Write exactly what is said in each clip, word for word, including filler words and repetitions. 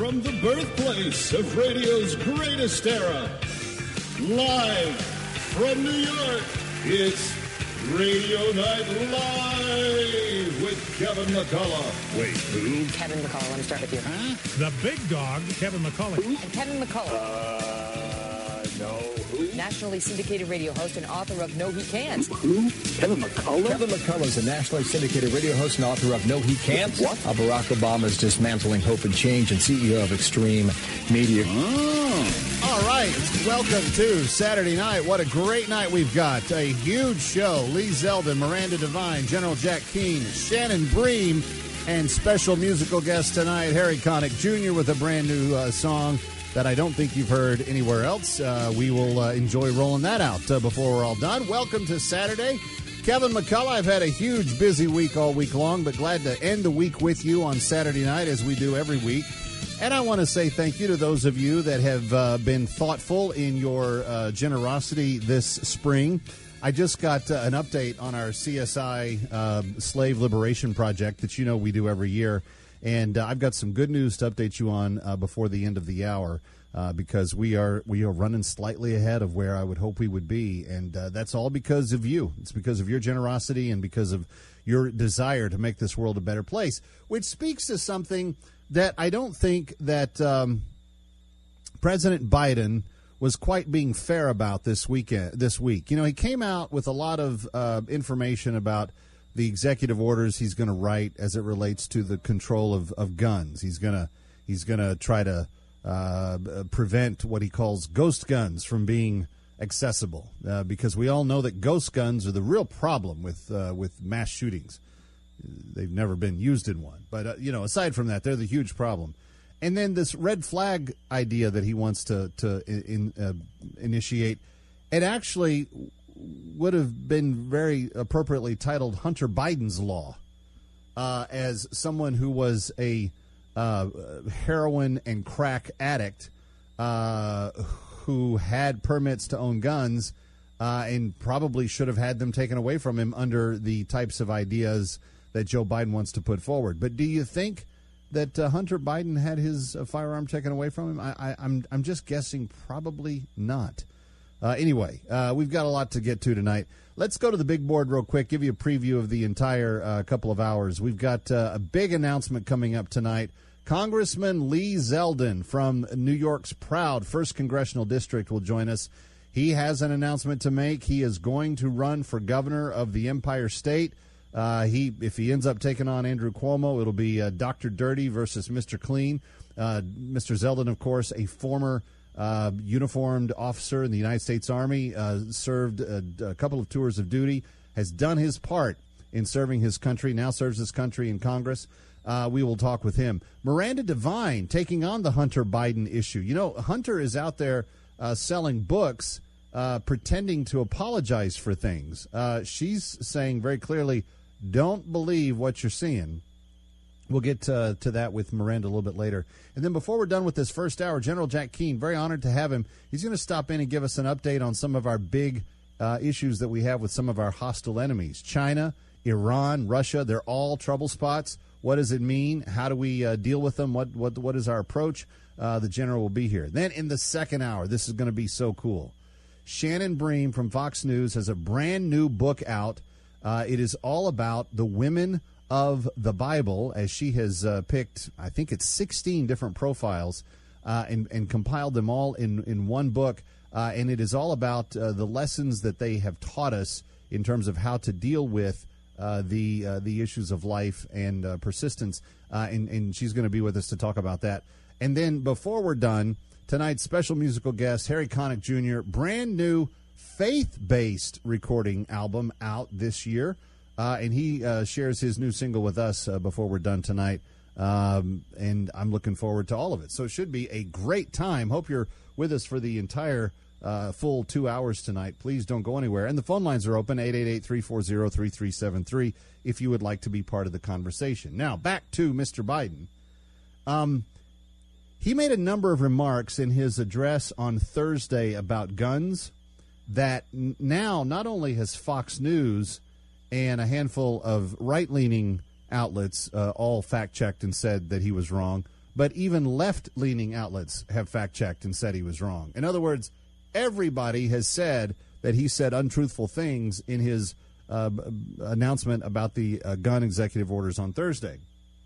from the birthplace of radio's greatest era, live from New York, it's Radio Night Live with Kevin McCullough. Wait, who? Kevin McCullough. Let me start with you. Huh? The big dog, Kevin McCullough. And Kevin McCullough. Uh, no, who? Nationally syndicated radio host and author of No He Can't. Who? Kevin McCullough? Kevin McCullough is a nationally syndicated radio host and author of No He Can't. What? Uh, Barack Obama's Dismantling Hope and Change and C E O of Extreme Media. Oh. All right, welcome to Saturday night. What a great night we've got. A huge show. Lee Zeldin, Miranda Devine, General Jack Keane, Shannon Bream, and special musical guest tonight, Harry Connick Junior with a brand new uh, song that I don't think you've heard anywhere else. Uh, we will uh, enjoy rolling that out uh, before we're all done. Welcome to Saturday. Kevin McCullough, I've had a huge busy week all week long, but glad to end the week with you on Saturday night as we do every week. And I want to say thank you to those of you that have uh, been thoughtful in your uh, generosity this spring. I just got uh, an update on our C S I uh, Slave Liberation Project that you know we do every year. And uh, I've got some good news to update you on uh, before the end of the hour uh, because we are we are running slightly ahead of where I would hope we would be. And uh, that's all because of you. It's because of your generosity and because of your desire to make this world a better place, which speaks to something that I don't think that um, President Biden was quite being fair about this weekend. This week, you know, he came out with a lot of uh, information about the executive orders he's going to write as it relates to the control of, of guns. He's gonna he's gonna try to uh, prevent what he calls ghost guns from being accessible, uh, because we all know that ghost guns are the real problem with uh, with mass shootings. They've never been used in one. But, uh, you know, aside from that, they're the huge problem. And then this red flag idea that he wants to, to in, uh, initiate, it actually would have been very appropriately titled Hunter Biden's Law, uh, as someone who was a uh, heroin and crack addict uh, who had permits to own guns uh, and probably should have had them taken away from him under the types of ideas that Joe Biden wants to put forward. But do you think that uh, Hunter Biden had his uh, firearm taken away from him? I, I, I'm I'm just guessing probably not. Uh, anyway, uh, we've got a lot to get to tonight. Let's go to the big board real quick, give you a preview of the entire uh, couple of hours. We've got uh, a big announcement coming up tonight. Congressman Lee Zeldin from New York's proud first Congressional District will join us. He has an announcement to make. He is going to run for governor of the Empire State. Uh, he, if he ends up taking on Andrew Cuomo, it'll be uh, Doctor Dirty versus Mister Clean. Uh, Mister Zeldin, of course, a former uh, uniformed officer in the United States Army, uh, served a, a couple of tours of duty, has done his part in serving his country, now serves his country in Congress. Uh, we will talk with him. Miranda Devine taking on the Hunter Biden issue. You know, Hunter is out there uh, selling books, uh, pretending to apologize for things. Uh, she's saying very clearly, don't believe what you're seeing. We'll get uh, to that with Miranda a little bit later. And then before we're done with this first hour, General Jack Keane, very honored to have him. He's going to stop in and give us an update on some of our big uh, issues that we have with some of our hostile enemies. China, Iran, Russia, they're all trouble spots. What does it mean? How do we uh, deal with them? What, what What is our approach? Uh, the General will be here. Then in the second hour, this is going to be so cool. Shannon Bream from Fox News has a brand new book out. Uh, it is all about the women of the Bible, as she has uh, picked, I think it's sixteen different profiles uh, and, and compiled them all in, in one book. Uh, and it is all about uh, the lessons that they have taught us in terms of how to deal with uh, the uh, the issues of life and uh, persistence. Uh, and, and she's going to be with us to talk about that. And then before we're done, tonight's special musical guest, Harry Connick Junior, brand new faith-based recording album out this year, uh, and he uh, shares his new single with us uh, before we're done tonight, um, and I'm looking forward to all of it. So it should be a great time. Hope you're with us for the entire uh, full two hours tonight. Please don't go anywhere. And the phone lines are open, eight eight eight, three four zero, three three seven three, if you would like to be part of the conversation. Now, back to Mister Biden. Um, he made a number of remarks in his address on Thursday about guns that now not only has Fox News and a handful of right-leaning outlets uh, all fact-checked and said that he was wrong, but even left-leaning outlets have fact-checked and said he was wrong. In other words, everybody has said that he said untruthful things in his uh, announcement about the uh, gun executive orders on Thursday.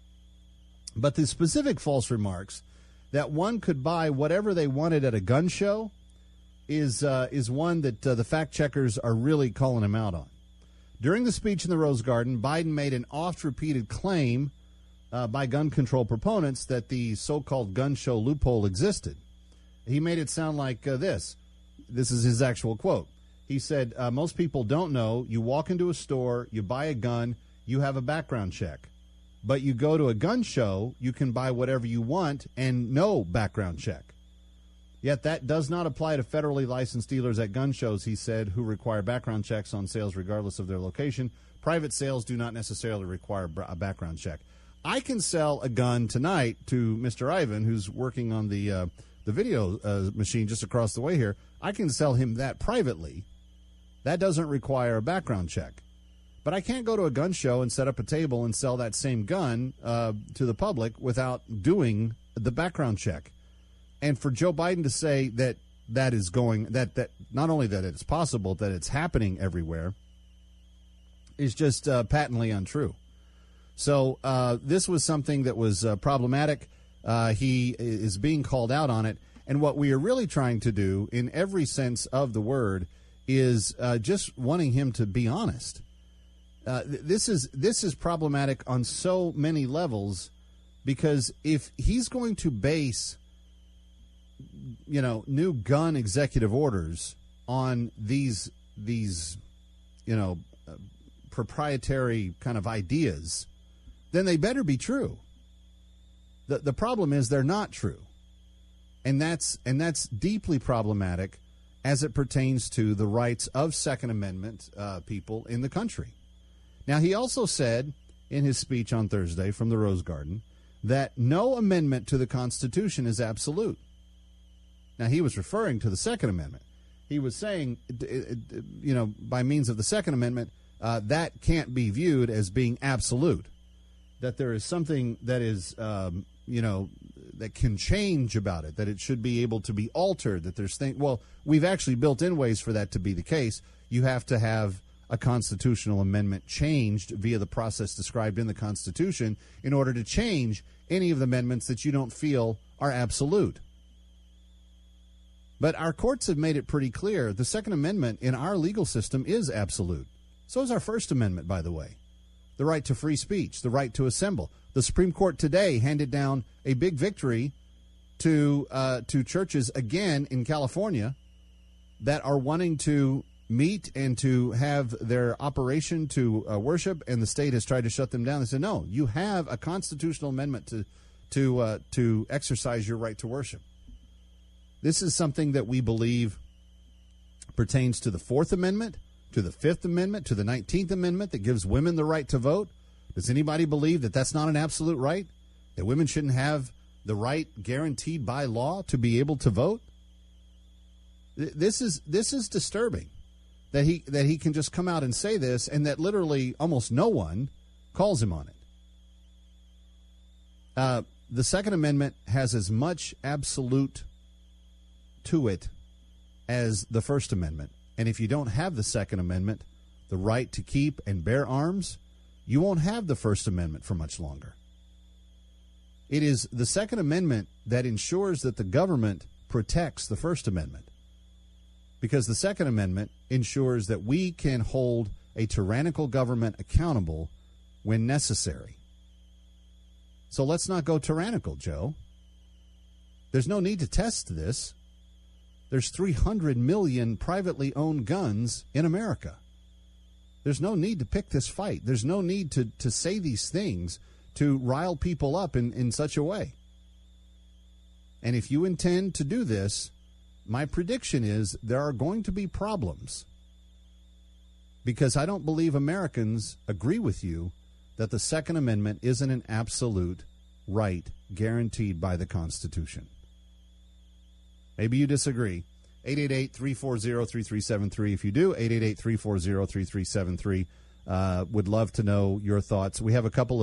But the specific false remarks that one could buy whatever they wanted at a gun show is uh, is one that uh, the fact-checkers are really calling him out on. During the speech in the Rose Garden, Biden made an oft-repeated claim uh, by gun control proponents that the so-called gun show loophole existed. He made it sound like uh, this. This is his actual quote. He said, uh, most people don't know, you walk into a store, you buy a gun, you have a background check. But you go to a gun show, you can buy whatever you want and no background check. Yet that does not apply to federally licensed dealers at gun shows, he said, who require background checks on sales regardless of their location. Private sales do not necessarily require a background check. I can sell a gun tonight to Mister Ivan, who's working on the uh, the video uh, machine just across the way here. I can sell him that privately. That doesn't require a background check. But I can't go to a gun show and set up a table and sell that same gun uh, to the public without doing the background check. And for Joe Biden to say that that is going, that, that not only that it's possible, that it's happening everywhere, is just uh, patently untrue. So uh, this was something that was uh, problematic. Uh, he is being called out on it. And what we are really trying to do, in every sense of the word, is uh, just wanting him to be honest. Uh, th- this is this is problematic on so many levels, because if he's going to base, you know, new gun executive orders on these these, you know, uh, proprietary kind of ideas, then they better be true. The the problem is they're not true, and that's and that's deeply problematic as it pertains to the rights of Second Amendment uh, people in the country. Now, he also said in his speech on Thursday from the Rose Garden that no amendment to the Constitution is absolute. Now, he was referring to the Second Amendment. He was saying, you know, by means of the Second Amendment, uh, that can't be viewed as being absolute, that there is something that is, um, you know, that can change about it, that it should be able to be altered, that there's things. Well, we've actually built in ways for that to be the case. You have to have a constitutional amendment changed via the process described in the Constitution in order to change any of the amendments that you don't feel are absolute. But our courts have made it pretty clear the Second Amendment in our legal system is absolute. So is our First Amendment, by the way. The right to free speech, the right to assemble. The Supreme Court today handed down a big victory to uh, to churches again in California that are wanting to meet and to have their operation to uh, worship, and the state has tried to shut them down. They said, no, you have a constitutional amendment to to uh, to exercise your right to worship. This is something that we believe pertains to the Fourth Amendment, to the Fifth Amendment, to the nineteenth Amendment that gives women the right to vote. Does anybody believe that that's not an absolute right? That women shouldn't have the right guaranteed by law to be able to vote? This is this is disturbing. That he that he can just come out and say this, and that literally almost no one calls him on it. Uh, the Second Amendment has as much absolute to it as the First Amendment. And if you don't have the Second Amendment, the right to keep and bear arms, you won't have the First Amendment for much longer. It is the Second Amendment that ensures that the government protects the First Amendment. Because the Second Amendment ensures that we can hold a tyrannical government accountable when necessary. So let's not go tyrannical, Joe. There's no need to test this. There's three hundred million privately owned guns in America. There's no need to pick this fight. There's no need to, to say these things to rile people up in, in such a way. And if you intend to do this, my prediction is there are going to be problems, because I don't believe Americans agree with you that the Second Amendment isn't an absolute right guaranteed by the Constitution. Maybe you disagree. eight eight eight, three four zero, three three seven three. If you do, eight eight eight, three four zero, three three seven three. Uh, would love to know your thoughts. We have a couple of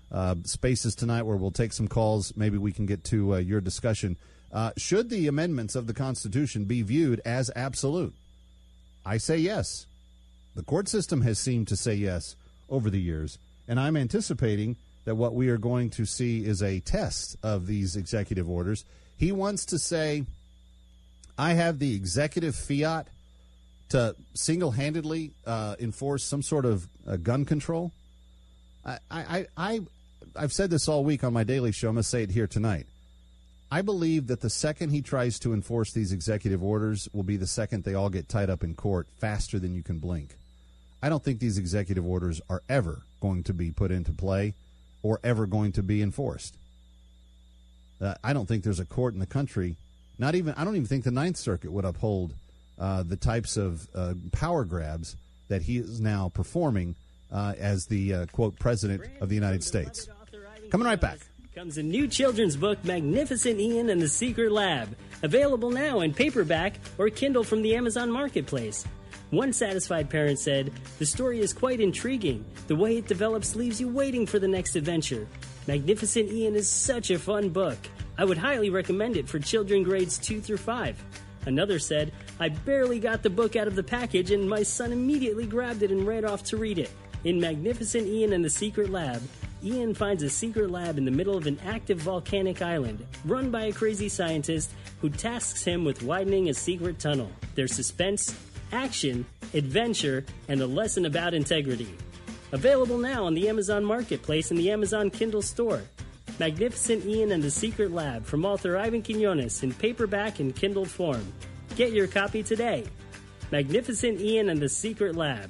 uh, spaces tonight where we'll take some calls. Maybe we can get to uh, your discussion. Uh, should the amendments of the Constitution be viewed as absolute? I say yes. The court system has seemed to say yes over the years, and I'm anticipating that what we are going to see is a test of these executive orders. He wants to say, I have the executive fiat to single-handedly uh, enforce some sort of uh, gun control. I, I, I, I've said this all week on my daily show. I'm going to say it here tonight. I believe that the second he tries to enforce these executive orders will be the second they all get tied up in court faster than you can blink. I don't think these executive orders are ever going to be put into play or ever going to be enforced. Uh, I don't think there's a court in the country, not even, I don't even think the Ninth Circuit would uphold uh, the types of uh, power grabs that he is now performing uh, as the, uh, quote, President of the United States. Coming right back. Comes a new children's book, Magnificent Ian and the Secret Lab, available now in paperback or Kindle from the Amazon Marketplace. One satisfied parent said, "The story is quite intriguing. The way it develops leaves you waiting for the next adventure. Magnificent Ian is such a fun book. I would highly recommend it for children grades two through five. Another said, "I barely got the book out of the package and my son immediately grabbed it and ran off to read it. In Magnificent Ian and the Secret Lab, Ian finds a secret lab in the middle of an active volcanic island, run by a crazy scientist who tasks him with widening a secret tunnel. There's suspense, action, adventure, and a lesson about integrity." Available now on the Amazon Marketplace and the Amazon Kindle store. Magnificent Ian and the Secret Lab from author Ivan Quinones in paperback and Kindle form. Get your copy today. Magnificent Ian and the Secret Lab.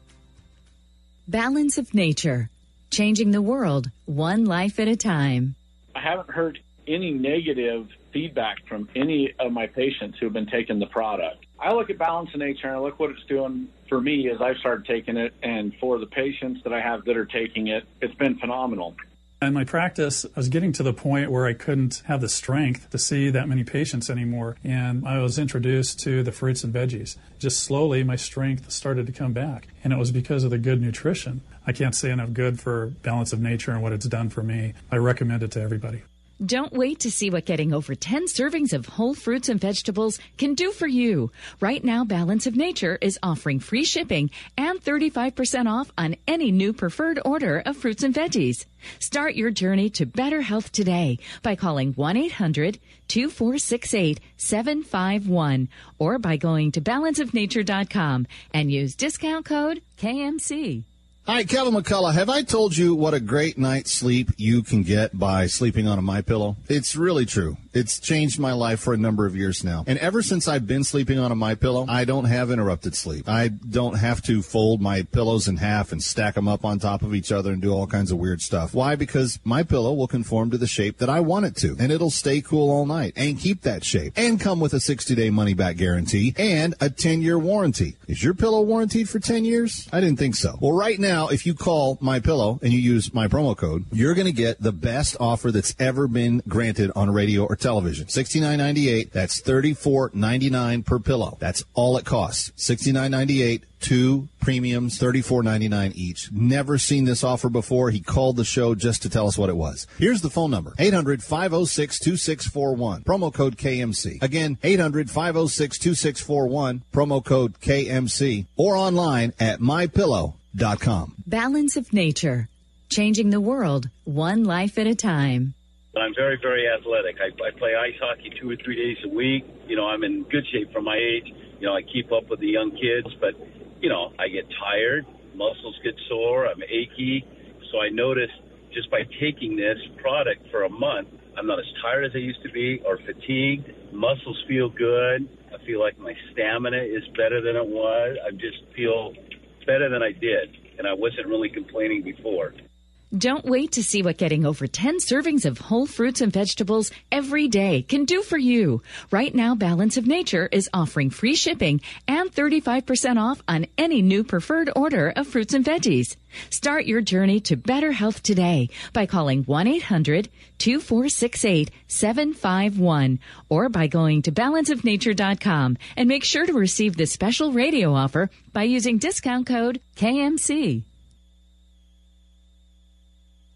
Balance of Nature. Changing the world, one life at a time. I haven't heard any negative feedback from any of my patients who have been taking the product. I look at Balance of Nature and I look what it's doing for me as I've started taking it, and for the patients that I have that are taking it, it's been phenomenal. In my practice, I was getting to the point where I couldn't have the strength to see that many patients anymore, and I was introduced to the fruits and veggies. Just slowly, my strength started to come back, and it was because of the good nutrition. I can't say enough good for Balance of Nature and what it's done for me. I recommend it to everybody. Don't wait to see what getting over ten servings of whole fruits and vegetables can do for you. Right now, Balance of Nature is offering free shipping and thirty-five percent off on any new preferred order of fruits and veggies. Start your journey to better health today by calling one eight hundred two four six eight seven five one or by going to balance of nature dot com and use discount code K M C. Hi, Kevin McCullough. Have I told you what a great night's sleep you can get by sleeping on a MyPillow? It's really true. It's changed my life for a number of years now. And ever since I've been sleeping on a MyPillow, I don't have interrupted sleep. I don't have to fold my pillows in half and stack them up on top of each other and do all kinds of weird stuff. Why? Because MyPillow will conform to the shape that I want it to. And it'll stay cool all night and keep that shape. And come with a sixty-day money-back guarantee and a ten-year warranty. Is your pillow warranted for ten years? I didn't think so. Well, right now, Now, if you call MyPillow and you use my promo code, you're going to get the best offer that's ever been granted on radio or television. sixty-nine ninety-eight. That's thirty-four ninety-nine per pillow. That's all it costs. sixty-nine ninety-eight. Two premiums, thirty-four ninety-nine each. Never seen this offer before. He called the show just to tell us what it was. Here's the phone number. eight hundred five oh six two six four one. Promo code K M C. Again, eight hundred five oh six two six four one. Promo code K M C. Or online at my pillow dot com. Balance of Nature. Changing the world, one life at a time. I'm very, very athletic. I, I play ice hockey two or three days a week. You know, I'm in good shape for my age. You know, I keep up with the young kids, but, you know, I get tired. Muscles get sore. I'm achy. So I noticed just by taking this product for a month, I'm not as tired as I used to be or fatigued. Muscles feel good. I feel like my stamina is better than it was. I just feel better than I did, and I wasn't really complaining before. Don't wait to see what getting over ten servings of whole fruits and vegetables every day can do for you. Right now, Balance of Nature is offering free shipping and thirty-five percent off on any new preferred order of fruits and veggies. Start your journey to better health today by calling one eight hundred two four six eight seven five one or by going to balance of nature dot com and make sure to receive this special radio offer by using discount code K M C.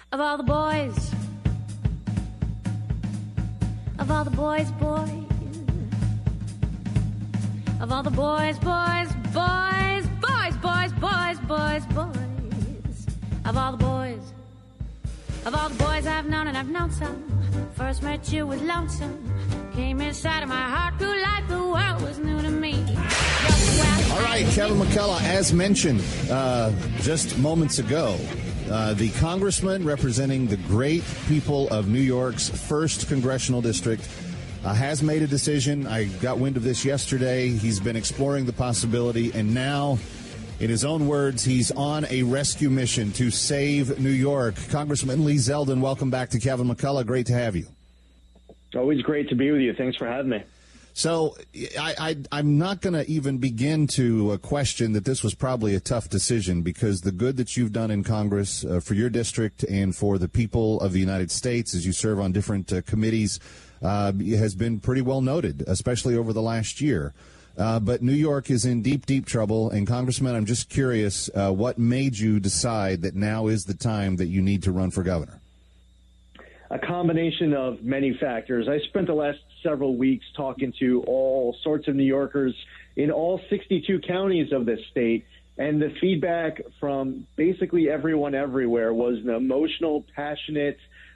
of all the boys, of all the boys, boys, of all the boys, boys, boys, boys, boys, boys, boys, boys, of all the boys, of all the boys I've known, and I've known some. First met you was lonesome, came inside of my heart, grew like the world was new to me. All right, Kevin McCullough, as mentioned uh, just moments ago, uh, the congressman representing the great people of New York's first congressional district uh, has made a decision. I got wind of this yesterday. He's been exploring the possibility, and now, in his own words, he's on a rescue mission to save New York. Congressman Lee Zeldin, welcome back to Kevin McCullough. Great to have you. Always great to be with you. Thanks for having me. So I, I, I'm not going to even begin to uh, question that this was probably a tough decision, because the good that you've done in Congress uh, for your district and for the people of the United States as you serve on different uh, committees uh, has been pretty well noted, especially over the last year. Uh, but New York is in deep, deep trouble. And, Congressman, I'm just curious, uh, what made you decide that now is the time that you need to run for governor? A combination of many factors. I spent the last several weeks talking to all sorts of New Yorkers in all sixty-two counties of this state, and the feedback from basically everyone everywhere was an emotional, passionate,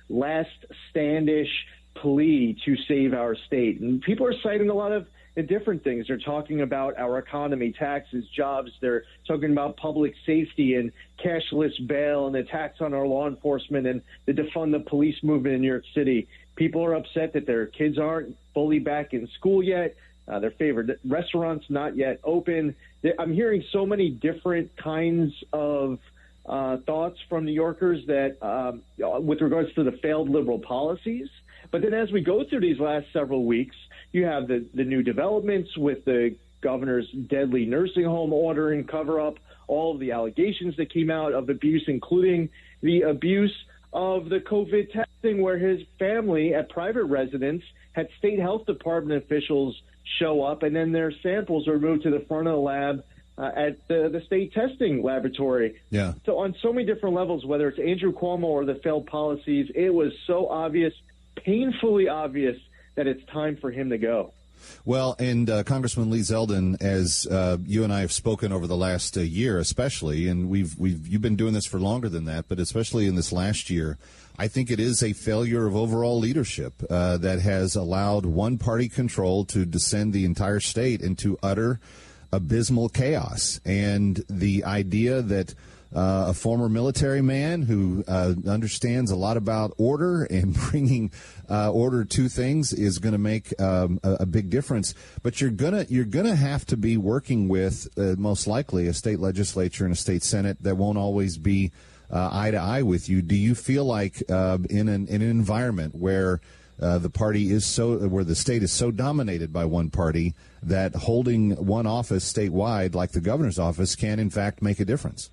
last-standish plea to save our state. And people are citing a lot of different things. They're talking about our economy, taxes, jobs. They're talking about public safety and cashless bail and attacks on our law enforcement and the defund the police movement in New York City. People are upset that their kids aren't fully back in school yet. Uh, their favorite restaurants not yet open. I'm hearing so many different kinds of uh, thoughts from New Yorkers that um, with regards to the failed liberal policies. But then as we go through these last several weeks, you have the, the new developments with the governor's deadly nursing home order and cover-up, all of the allegations that came out of abuse, including the abuse of the COVID testing, where his family at private residence had state health department officials show up, and then their samples were moved to the front of the lab uh, at the, the state testing laboratory. Yeah. So on so many different levels, whether it's Andrew Cuomo or the failed policies, it was so obvious, painfully obvious, that it's time for him to go. Well, and uh, Congressman Lee Zeldin, as uh, you and I have spoken over the last uh, year, especially, and we've we've you've been doing this for longer than that, but especially in this last year, I think it is a failure of overall leadership uh, that has allowed one-party control to descend the entire state into utter abysmal chaos. And the idea that Uh, a former military man who uh, understands a lot about order and bringing uh, order to things is going to make um, a, a big difference. But you're gonna you're gonna have to be working with uh, most likely a state legislature and a state senate that won't always be uh, eye to eye with you. Do you feel like uh, in an in an environment where uh, the party is so where the state is so dominated by one party that holding one office statewide, like the governor's office, can in fact make a difference?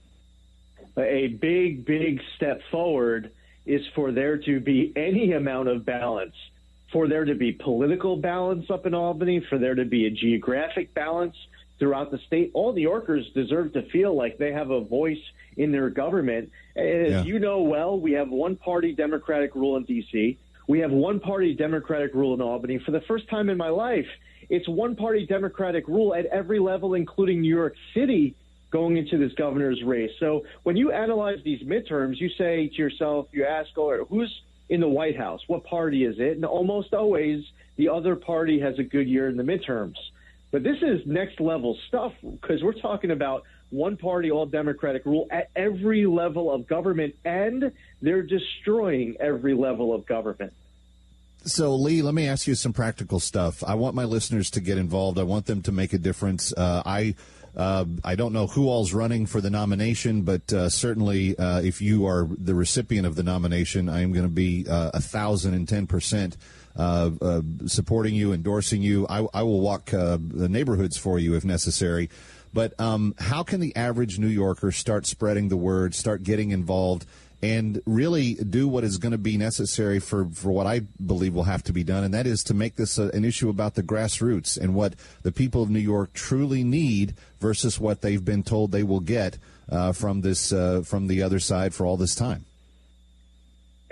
A big, big step forward is for there to be any amount of balance, for there to be political balance up in Albany, for there to be a geographic balance throughout the state. All New Yorkers deserve to feel like they have a voice in their government. As Yeah. you know well, we have one-party Democratic rule in D C. We have one-party Democratic rule in Albany. For the first time in my life, it's one-party Democratic rule at every level, including New York City, going into this governor's race. So when you analyze these midterms, you say to yourself, you ask, oh, who's in the White House? What party is it? And almost always the other party has a good year in the midterms. But this is next level stuff, because we're talking about one party, all Democratic rule at every level of government, and they're destroying every level of government. So, Lee, let me ask you some practical stuff. I want my listeners to get involved. I want them to make a difference. Uh, I Uh, I don't know who all's running for the nomination, but uh, certainly uh, if you are the recipient of the nomination, I am going to be uh, a thousand and ten percent uh, uh, supporting you, endorsing you. I, I will walk uh, the neighborhoods for you if necessary. But um, how can the average New Yorker start spreading the word, start getting involved, and really do what is going to be necessary for, for what I believe will have to be done, and that is to make this a, an issue about the grassroots and what the people of New York truly need versus what they've been told they will get uh, from this uh, from the other side for all this time?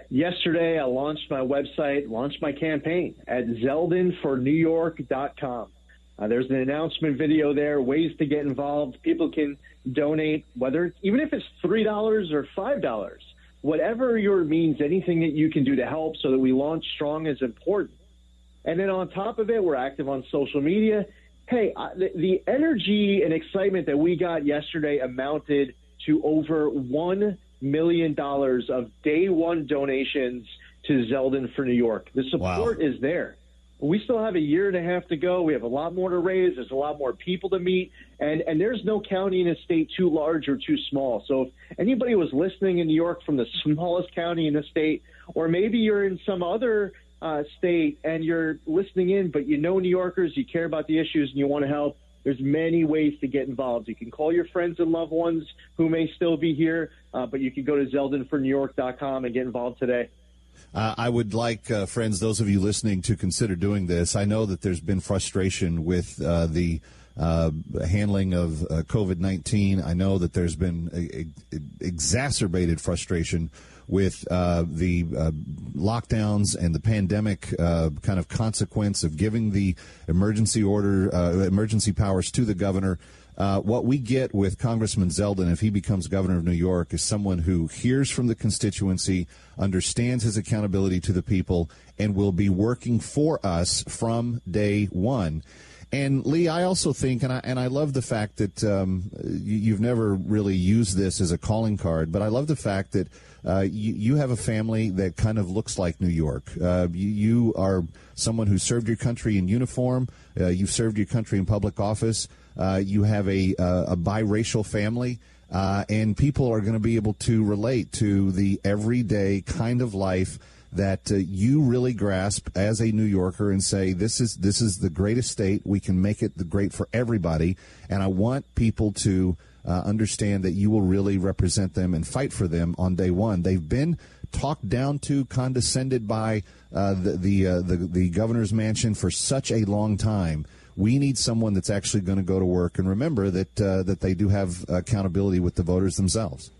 yesterday I launched my website, launched my campaign at zeldin for new york dot com. Uh, there's an announcement video there, ways to get involved. People can donate, whether even if it's three dollars or five dollars. Whatever your means, anything that you can do to help so that we launch strong is important. And then on top of it, we're active on social media. Hey, uh, the, the energy and excitement that we got yesterday amounted to over one million dollars of day one donations to Zeldin for New York. The support wow. is there. We still have a year and a half to go. We have a lot more to raise. There's a lot more people to meet. And, and there's no county in a state too large or too small. So if anybody was listening in New York from the smallest county in the state, or maybe you're in some other uh, state and you're listening in, but you know New Yorkers, you care about the issues and you want to help, there's many ways to get involved. You can call your friends and loved ones who may still be here, uh, but you can go to zeldin for new york dot com and get involved today. Uh, I would like, uh, friends, those of you listening, to consider doing this. I know that there's been frustration with uh, the uh, handling of uh, COVID nineteen. I know that there's been a, a exacerbated frustration with uh, the uh, lockdowns and the pandemic uh, kind of consequence of giving the emergency order, uh, emergency powers to the governor. Uh, what we get with Congressman Zeldin, if he becomes governor of New York, is someone who hears from the constituency, understands his accountability to the people, and will be working for us from day one. And Lee, I also think, and I and I love the fact that um, you, you've never really used this as a calling card, but I love the fact that uh, you, you have a family that kind of looks like New York. Uh, you, you are someone who served your country in uniform. Uh, you've served your country in public office. Uh, you have a, uh, a biracial family, uh, and people are going to be able to relate to the everyday kind of life that uh, you really grasp as a New Yorker and say, this is this is the greatest state. We can make it the great for everybody. And I want people to uh, understand that you will really represent them and fight for them on day one. They've been talked down to, condescended by uh, the the, uh, the the governor's mansion for such a long time. We need someone that's actually going to go to work and remember that uh, that they do have accountability with the voters themselves.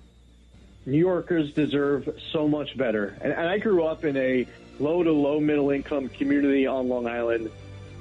New Yorkers deserve so much better. And, and I grew up in a low to low middle income community on Long Island.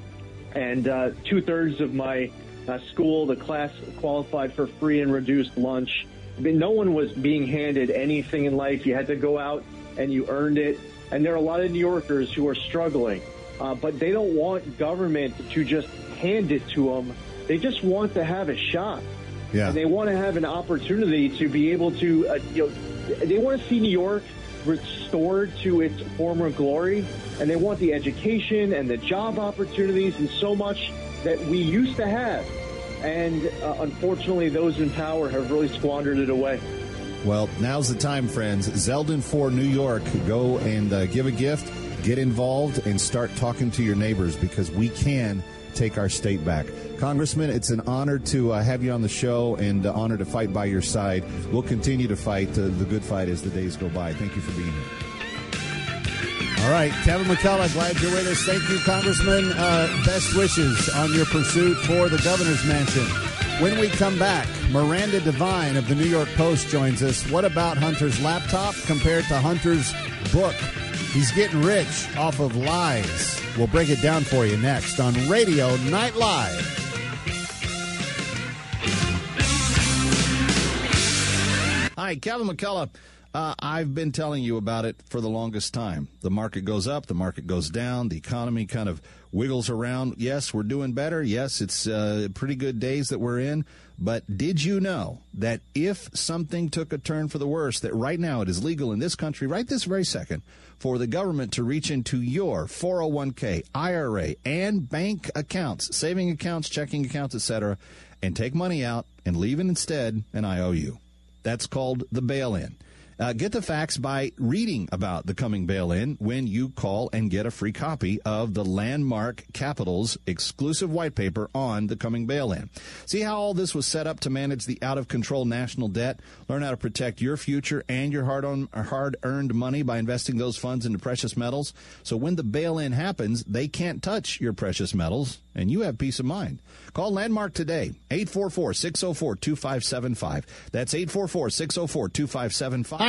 And uh, two thirds of my uh, school, the class qualified for free and reduced lunch. I mean, no one was being handed anything in life. You had to go out and you earned it. And there are a lot of New Yorkers who are struggling. Uh, but they don't want government to just hand it to them. They just want to have a shot. Yeah. And they want to have an opportunity to be able to, uh, you know, they want to see New York restored to its former glory. And they want the education and the job opportunities and so much that we used to have. And uh, unfortunately, those in power have really squandered it away. Well, now's the time, friends. Zeldin for New York. Go and uh, give a gift. Get involved and start talking to your neighbors because we can take our state back. Congressman, it's an honor to uh, have you on the show and an honor to fight by your side. We'll continue to fight uh, the good fight as the days go by. Thank you for being here. All right, Kevin McCullough, glad you're with us. Thank you, Congressman. Uh, best wishes on your pursuit for the governor's mansion. When we come back, Miranda Devine of the New York Post joins us. What about Hunter's laptop compared to Hunter's book? He's getting rich off of lies. We'll break it down for you next on Radio Night Live. Hi, Kevin McCullough. Uh, I've been telling you about it for the longest time. The market goes up, the market goes down, the economy kind of wiggles around. Yes, we're doing better. Yes, it's uh, pretty good days that we're in. But did you know that if something took a turn for the worse, that right now it is legal in this country, right this very second, for the government to reach into your four oh one k, I R A, and bank accounts, saving accounts, checking accounts, et cetera, and take money out and leave it instead an I O U. That's called the bail-in. Uh, get the facts by reading about the coming bail-in when you call and get a free copy of the Landmark Capital's exclusive white paper on the coming bail-in. See how all this was set up to manage the out-of-control national debt? Learn how to protect your future and your hard-on, hard-earned money by investing those funds into precious metals. So when the bail-in happens, they can't touch your precious metals, and you have peace of mind. Call Landmark today, eight four four, six oh four, two five seven five. That's eight four four, six oh four, two five seven five.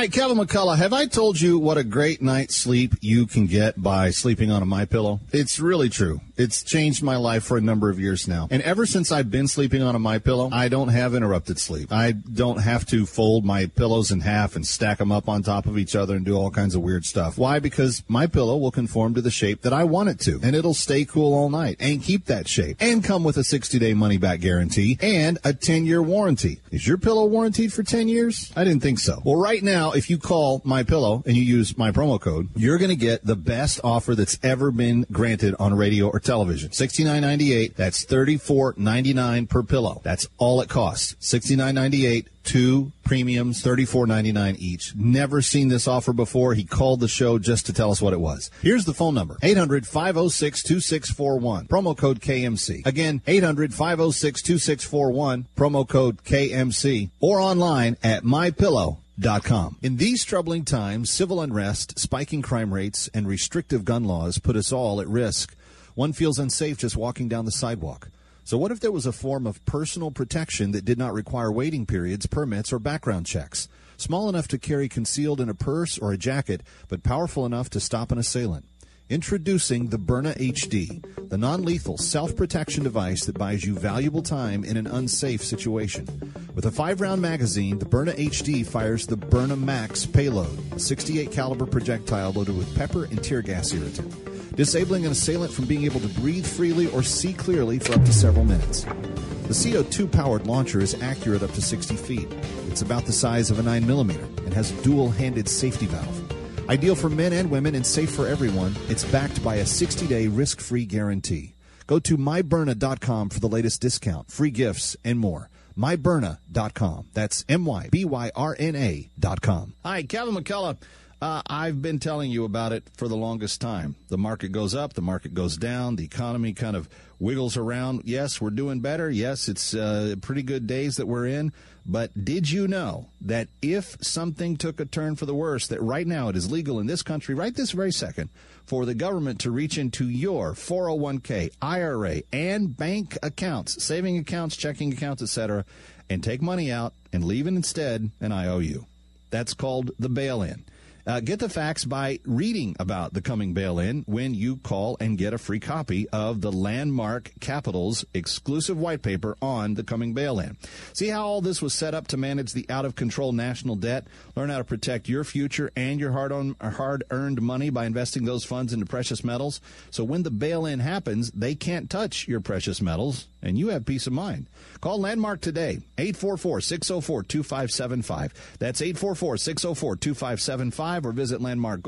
right, Kevin McCullough, have I told you what a great night's sleep you can get by sleeping on a MyPillow? It's really true. It's changed my life for a number of years now. And ever since I've been sleeping on a MyPillow, I don't have interrupted sleep. I don't have to fold my pillows in half and stack them up on top of each other and do all kinds of weird stuff. Why? Because MyPillow will conform to the shape that I want it to, and it'll stay cool all night and keep that shape and come with a sixty-day money-back guarantee and a ten-year warranty. Is your pillow warranted for ten years? I didn't think so. Well, right now, if you call MyPillow and you use my promo code, you're going to get the best offer that's ever been granted on radio or television. sixty-nine ninety-eight. That's thirty-four ninety-nine per pillow. That's all it costs. sixty-nine ninety-eight. Two premiums, thirty-four ninety-nine each. Never seen this offer before. He called the show just to tell us what it was. Here's the phone number. eight hundred, five oh six, two six four one. Promo code K M C. Again, eight hundred, five oh six, two six four one. Promo code K M C. Or online at my pillow dot com. In these troubling times, civil unrest, spiking crime rates, and restrictive gun laws put us all at risk. One feels unsafe just walking down the sidewalk. So what if there was a form of personal protection that did not require waiting periods, permits, or background checks? Small enough to carry concealed in a purse or a jacket, but powerful enough to stop an assailant. Introducing the Byrna H D, the non-lethal self-protection device that buys you valuable time in an unsafe situation. With a five-round magazine, the Byrna H D fires the Byrna Max payload, a sixty-eight caliber projectile loaded with pepper and tear gas irritant, disabling an assailant from being able to breathe freely or see clearly for up to several minutes. The C O two powered launcher is accurate up to sixty feet. It's about the size of a nine millimeter and has a dual-handed safety valve. Ideal for men and women and safe for everyone, it's backed by a sixty-day risk-free guarantee. Go to my byrna dot com for the latest discount, free gifts, and more. my byrna dot com. That's M Y B Y R N A dot com. Hi, Kevin McCullough. Uh, I've been telling you about it for the longest time. The market goes up, the market goes down, the economy kind of wiggles around. Yes, we're doing better. Yes, it's uh, pretty good days that we're in. But did you know that if something took a turn for the worse, that right now it is legal in this country, right this very second, for the government to reach into your four oh one k, I R A, and bank accounts, saving accounts, checking accounts, et cetera, and take money out and leave it instead an I O U? That's called the bail-in. Uh, get the facts by reading about the coming bail-in when you call and get a free copy of the Landmark Capital's exclusive white paper on the coming bail-in. See how all this was set up to manage the out-of-control national debt? Learn how to protect your future and your hard-on, hard-earned money by investing those funds into precious metals. So when the bail-in happens, they can't touch your precious metals, and you have peace of mind. Call Landmark today, eight four four, six oh four, two five seven five. That's eight four four, six oh four, two five seven five, or visit Landmark.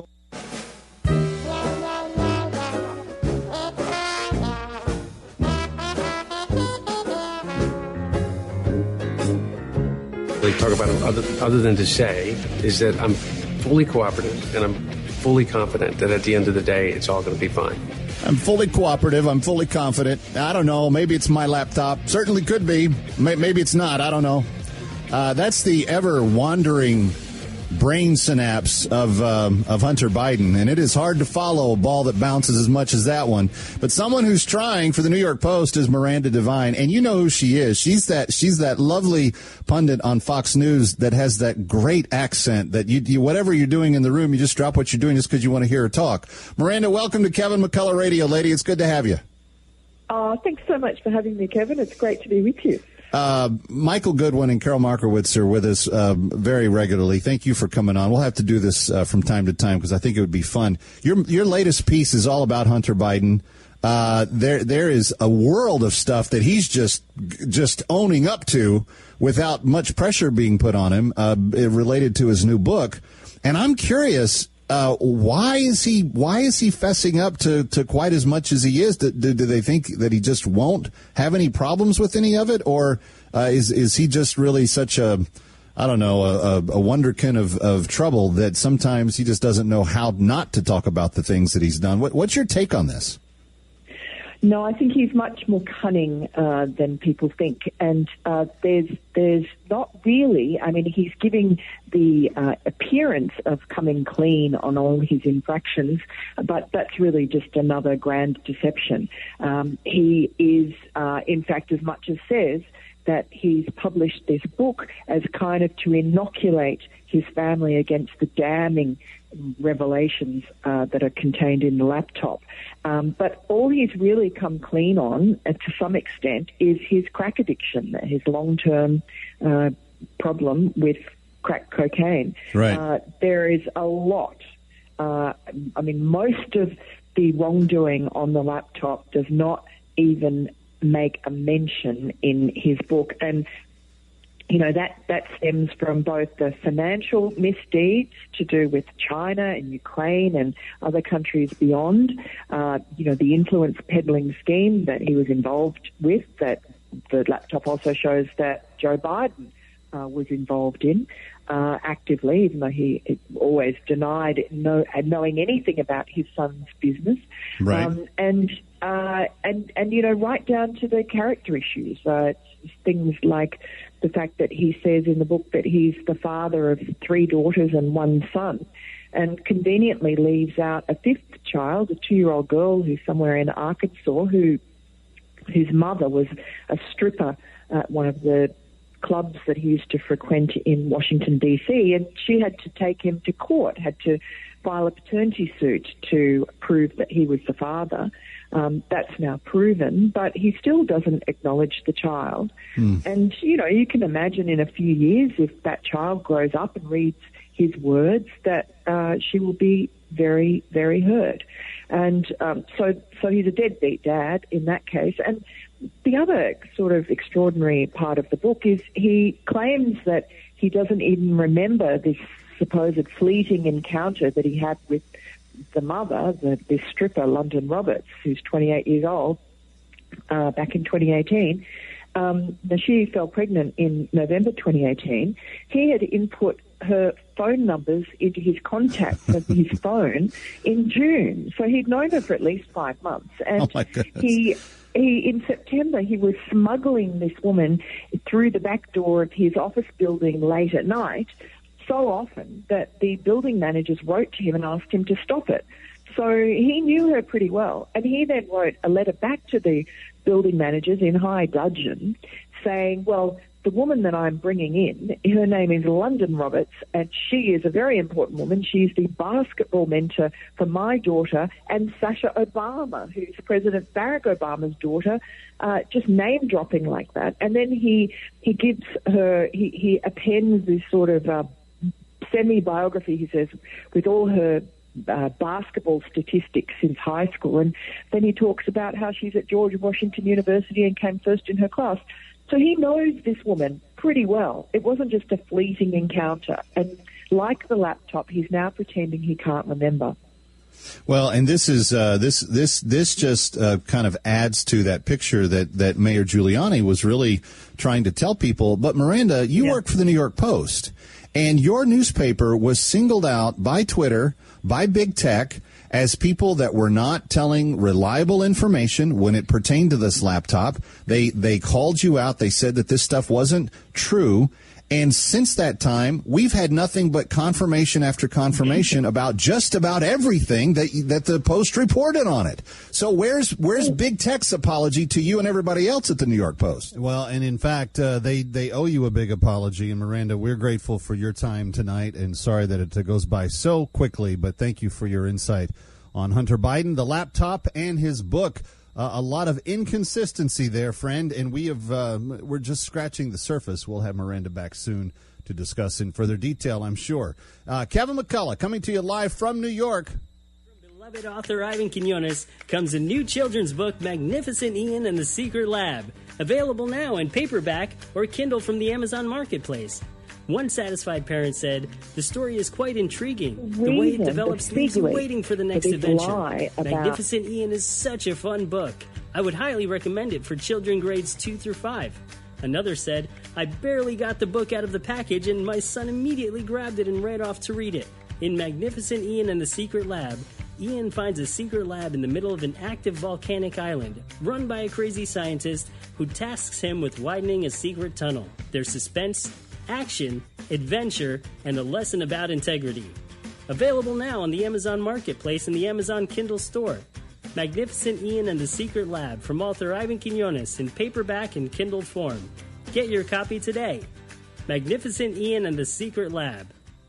They talk about it other, other than to say is that I'm fully cooperative and I'm fully confident that at the end of the day, it's all going to be fine. I'm fully cooperative. I'm fully confident. I don't know. Maybe it's my laptop. Certainly could be. Maybe it's not. I don't know. Uh, that's the ever-wandering brain synapse of um, of Hunter Biden, and it is hard to follow a ball that bounces as much as that one. But someone who's trying for the New York Post is Miranda Devine, and you know who she is. She's that she's that lovely pundit on Fox News that has that great accent that you, you whatever you're doing in the room, you just drop what you're doing just because you want to hear her talk. Miranda, welcome to Kevin McCullough Radio, lady. It's good to have you. Uh, thanks so much for having me, Kevin. It's great to be with you. Uh, Michael Goodwin and Carol Markowitz are with us uh, very regularly. Thank you for coming on. We'll have to do this uh, from time to time because I think it would be fun. Your your latest piece is all about Hunter Biden. Uh, there there is a world of stuff that he's just just owning up to without much pressure being put on him uh, related to his new book. And I'm curious. Uh, why is he why is he fessing up to, to quite as much as he is? Do, do, do they think that he just won't have any problems with any of it, or uh, is is he just really such a I don't know a, a wonderkin of, of trouble that sometimes he just doesn't know how not to talk about the things that he's done? What, what's your take on this? No, I think he's much more cunning uh, than people think, and uh, there's there's not really. I mean, he's giving the uh, appearance of coming clean on all his infractions, but that's really just another grand deception. Um, he is, uh, in fact, as much as says that he's published this book as kind of to inoculate his family against the damning revelations uh, that are contained in the laptop. Um, but all he's really come clean on, uh, to some extent, is his crack addiction, his long-term uh, problem with crack cocaine. Right. Uh, there is a lot. Uh, I mean, most of the wrongdoing on the laptop does not even make a mention in his book. And you know, that, that stems from both the financial misdeeds to do with China and Ukraine and other countries beyond, uh, you know, the influence peddling scheme that he was involved with, that the laptop also shows that Joe Biden uh, was involved in uh, actively, even though he always denied know, knowing anything about his son's business. Right. Um, and, uh, and, and, you know, right down to the character issues, uh, things like the fact that he says in the book that he's the father of three daughters and one son, and conveniently leaves out a fifth child, a two-year-old girl who's somewhere in Arkansas, who whose mother was a stripper at one of the clubs that he used to frequent in Washington, D C, and she had to take him to court, had to file a paternity suit to prove that he was the father. Um, that's now proven, but he still doesn't acknowledge the child. Mm. And, you know, you can imagine in a few years, if that child grows up and reads his words, that uh, she will be very, very hurt. And um, so, so he's a deadbeat dad in that case. And the other sort of extraordinary part of the book is he claims that he doesn't even remember this supposed fleeting encounter that he had with the mother, the, this stripper, London Roberts, who's twenty-eight years old, uh, back in twenty eighteen. Um, now, she fell pregnant in November twenty eighteen. He had input her phone numbers into his contacts of his phone in June. So he'd known her for at least five months. And oh my goodness. he... He, in September, he was smuggling this woman through the back door of his office building late at night, so often that the building managers wrote to him and asked him to stop it. So he knew her pretty well. And he then wrote a letter back to the building managers in high dudgeon saying, well, the woman that I'm bringing in, her name is London Roberts, and she is a very important woman. She's the basketball mentor for my daughter and Sasha Obama, who's President Barack Obama's daughter, uh, just name-dropping like that. And then he he gives her, he, he appends this sort of uh, semi-biography, he says, with all her Uh, basketball statistics since high school, and then he talks about how she's at George Washington University and came first in her class. So he knows this woman pretty well. It wasn't just a fleeting encounter, and like the laptop, he's now pretending he can't remember. Well, and this is uh, this this this just uh, kind of adds to that picture that, that Mayor Giuliani was really trying to tell people. But Miranda, you yeah. work for the New York Post, and your newspaper was singled out by Twitter, by big tech, as people that were not telling reliable information when it pertained to this laptop. They they called you out. They said that this stuff wasn't true. And since that time, we've had nothing but confirmation after confirmation about just about everything that that the Post reported on it. So where's where's big tech's apology to you and everybody else at the New York Post? Well, and in fact, uh, they, they owe you a big apology. And Miranda, we're grateful for your time tonight, and sorry that it goes by so quickly, but thank you for your insight on Hunter Biden, the laptop, and his book. Uh, a lot of inconsistency there, friend, and we have uh, we're just scratching the surface. We'll have Miranda back soon to discuss in further detail, I'm sure. Uh, Kevin McCullough coming to you live from New York. From beloved author Ivan Quinones comes a new children's book, Magnificent Ian and the Secret Lab, available now in paperback or Kindle from the Amazon Marketplace. One satisfied parent said, the story is quite intriguing. The way it develops leaves you waiting for the next adventure. Magnificent Ian is such a fun book. I would highly recommend it for children grades two through five. Another said, I barely got the book out of the package and my son immediately grabbed it and ran off to read it. In Magnificent Ian and the Secret Lab, Ian finds a secret lab in the middle of an active volcanic island, run by a crazy scientist who tasks him with widening a secret tunnel. There's suspense, action, adventure, and a lesson about integrity. Available now on the Amazon Marketplace and the Amazon Kindle store. Magnificent Ian and the Secret Lab from author Ivan Quinones in paperback and Kindle form. Get your copy today. Magnificent Ian and the Secret Lab.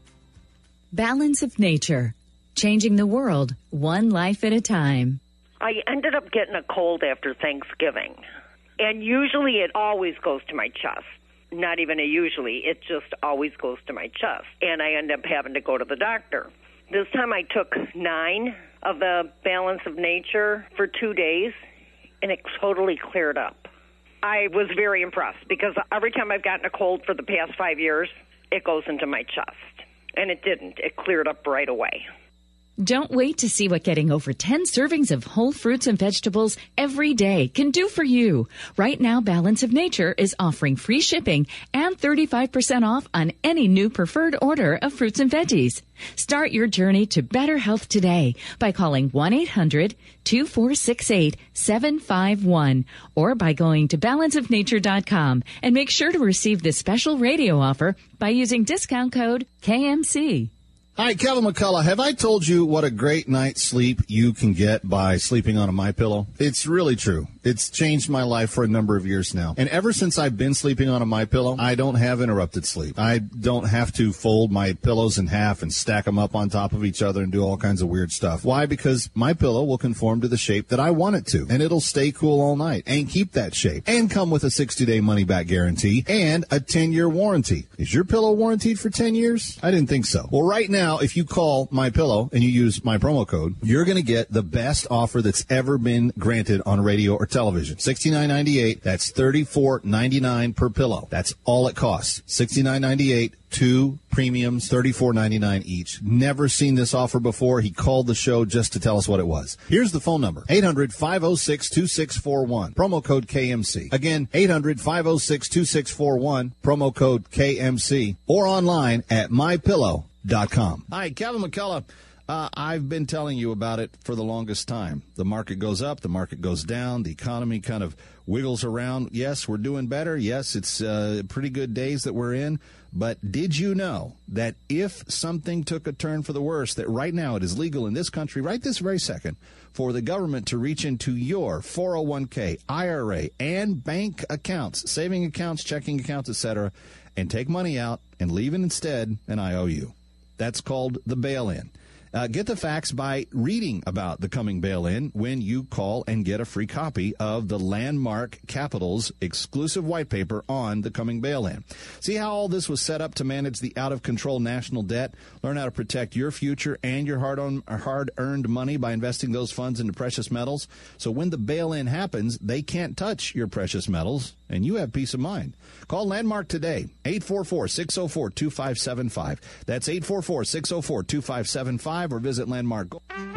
Balance of Nature. Changing the world, one life at a time. I ended up getting a cold after Thanksgiving. And usually it always goes to my chest. Not even a usually, it just always goes to my chest. And I end up having to go to the doctor. This time I took nine of the Balance of Nature for two days, and it totally cleared up. I was very impressed because every time I've gotten a cold for the past five years, it goes into my chest. And it didn't. It cleared up right away. Don't wait to see what getting over ten servings of whole fruits and vegetables every day can do for you. Right now, Balance of Nature is offering free shipping and thirty-five percent off on any new preferred order of fruits and veggies. Start your journey to better health today by calling one eight hundred two four six eight seven five one or by going to balance of nature dot com and make sure to receive this special radio offer by using discount code K M C. Hi, Kevin McCullough. Have I told you what a great night's sleep you can get by sleeping on a MyPillow? It's really true. It's changed my life for a number of years now. And ever since I've been sleeping on a MyPillow, I don't have interrupted sleep. I don't have to fold my pillows in half and stack them up on top of each other and do all kinds of weird stuff. Why? Because MyPillow will conform to the shape that I want it to. And it'll stay cool all night and keep that shape. And come with a sixty-day money-back guarantee and a ten-year warranty. Is your pillow warranted for ten years? I didn't think so. Well, right now, Now, if you call MyPillow and you use my promo code, you're going to get the best offer that's ever been granted on radio or television. sixty-nine ninety-eight. That's thirty-four ninety-nine per pillow. That's all it costs. sixty-nine ninety-eight. Two premiums, thirty-four ninety-nine each. Never seen this offer before. He called the show just to tell us what it was. Here's the phone number. eight hundred five oh six two six four one. Promo code K M C. Again, eight hundred five oh six two six four one. Promo code K M C. Or online at my pillow dot com. Hi, Kevin McCullough. Uh, I've been telling you about it for the longest time. The market goes up, the market goes down, the economy kind of wiggles around. Yes, we're doing better. Yes, it's uh, pretty good days that we're in. But did you know that if something took a turn for the worse, that right now it is legal in this country, right this very second, for the government to reach into your four oh one k, I R A, and bank accounts, saving accounts, checking accounts, et cetera, and take money out and leave it instead an I O U? That's called the bail-in. Uh, get the facts by reading about the coming bail-in when you call and get a free copy of the Landmark Capital's exclusive white paper on the coming bail-in. See how all this was set up to manage the out-of-control national debt? Learn how to protect your future and your hard-on, hard-earned money by investing those funds into precious metals. So when the bail-in happens, they can't touch your precious metals, and you have peace of mind. Call Landmark today, eight four four, six oh four, two five seven five. That's eight four four, six oh four, two five seven five, or visit Landmark.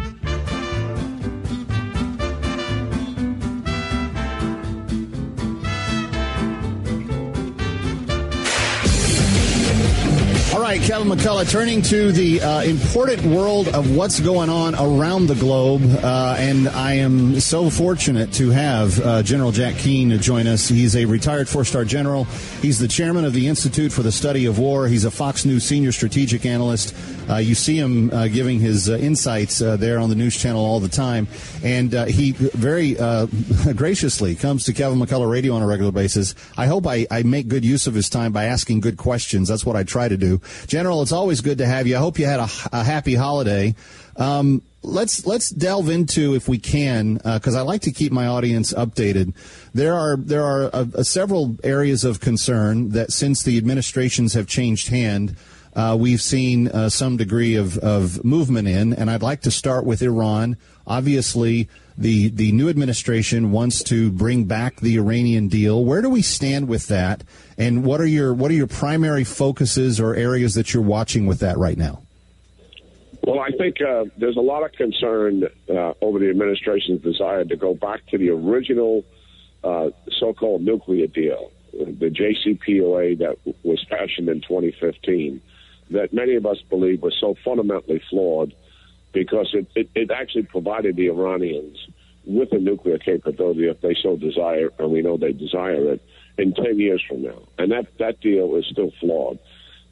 All right, Kevin McCullough, turning to the uh, important world of what's going on around the globe. Uh, and I am so fortunate to have uh, General Jack Keane join us. He's a retired four-star general. He's the chairman of the Institute for the Study of War. He's a Fox News senior strategic analyst. Uh, you see him uh, giving his uh, insights uh, there on the news channel all the time. And uh, he very uh, graciously comes to Kevin McCullough Radio on a regular basis. I hope I, I make good use of his time by asking good questions. That's what I try to do. General, it's always good to have you. I hope you had a, a happy holiday. Um, let's let's delve into, if we can, because uh, I like to keep my audience updated. There are there are uh, uh, several areas of concern that since the administrations have changed hand, uh, we've seen uh, some degree of, of movement in, and I'd like to start with Iran. Obviously, the the new administration wants to bring back the Iranian deal. Where do we stand with that? And what are your what are your primary focuses or areas that you're watching with that right now? Well, I think uh, there's a lot of concern uh, over the administration's desire to go back to the original uh, so-called nuclear deal, the J C P O A that was fashioned in twenty fifteen, that many of us believe was so fundamentally flawed because it, it, it actually provided the Iranians with a nuclear capability if they so desire, and we know they desire it, in ten years from now. And that, that deal is still flawed.